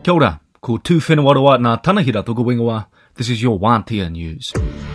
Kia ora, ko tū whenua roa nā tanahira toko wingoa. This is your Wāntia News.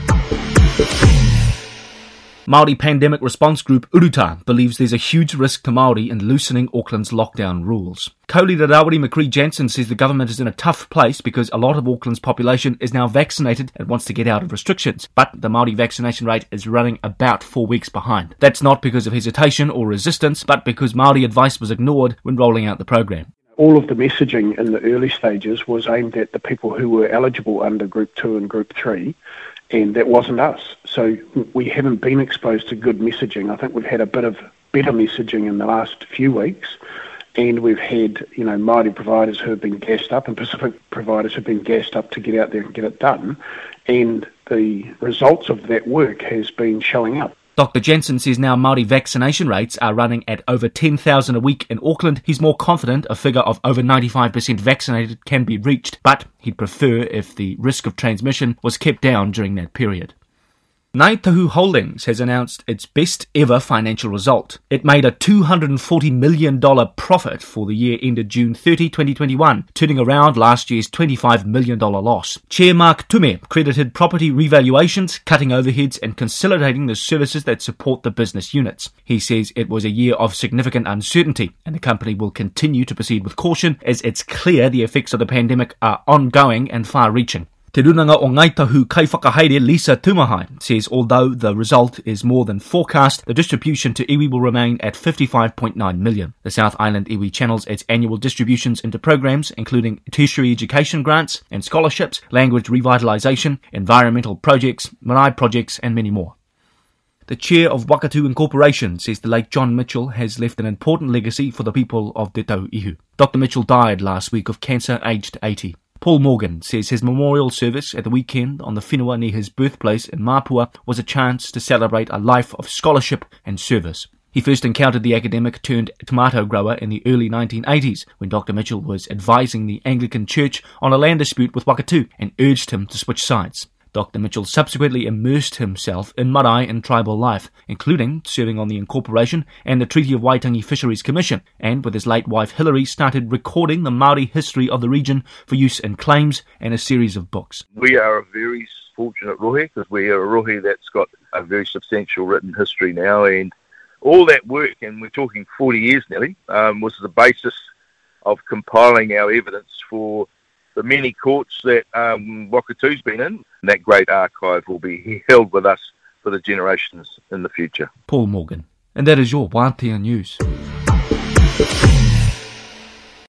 Māori Pandemic Response Group Uruta believes there's a huge risk to Māori in loosening Auckland's lockdown rules. Ko-leader Rawiri McCree-Jansen says the government is in a tough place because a lot of Auckland's population is now vaccinated and wants to get out of restrictions, but the Māori vaccination rate is running about 4 weeks behind. That's not because of hesitation or resistance, but because Māori advice was ignored when rolling out the program. All of the messaging in the early stages was aimed at the people who were eligible under Group 2 and Group 3, and that wasn't us. So we haven't been exposed to good messaging. I think we've had a bit of better messaging in the last few weeks, and we've had, Māori providers who have been gassed up and Pacific providers who have been gassed up to get out there and get it done, and the results of that work has been showing up. Dr. Jensen says now Māori vaccination rates are running at over 10,000 a week in Auckland. He's more confident a figure of over 95% vaccinated can be reached, but he'd prefer if the risk of transmission was kept down during that period. Ngāi Tahu Holdings has announced its best ever financial result. It made a $240 million profit for the year ended June 30, 2021, turning around last year's $25 million loss. Chair Mark Tume credited property revaluations, cutting overheads and consolidating the services that support the business units. He says it was a year of significant uncertainty and the company will continue to proceed with caution as it's clear the effects of the pandemic are ongoing and far-reaching. Te runanga o Ngāi Tahu kaiwhakahaere Lisa Tumahai says although the result is more than forecast, the distribution to iwi will remain at $55.9 million. The South Island iwi channels its annual distributions into programs including tertiary education grants and scholarships, language revitalisation, environmental projects, marae projects and many more. The chair of Wakatu Incorporation says the late John Mitchell has left an important legacy for the people of Te Tauihu. Dr. Mitchell died last week of cancer aged 80. Paul Morgan says his memorial service at the weekend on the whenua near his birthplace in Mapua was a chance to celebrate a life of scholarship and service. He first encountered the academic turned tomato grower in the early 1980s when Dr. Mitchell was advising the Anglican Church on a land dispute with Wakatu and urged him to switch sides. Dr. Mitchell subsequently immersed himself in marae and tribal life, including serving on the Incorporation and the Treaty of Waitangi Fisheries Commission, and with his late wife Hilary started recording the Māori history of the region for use in claims and a series of books. We are a very fortunate rohe because we are a rohe that's got a very substantial written history now, and all that work, and we're talking 40 years nearly, was the basis of compiling our evidence for the many courts that Wakatu's been in. That great archive will be held with us for the generations in the future. Paul Morgan. And that is your Wāntia News.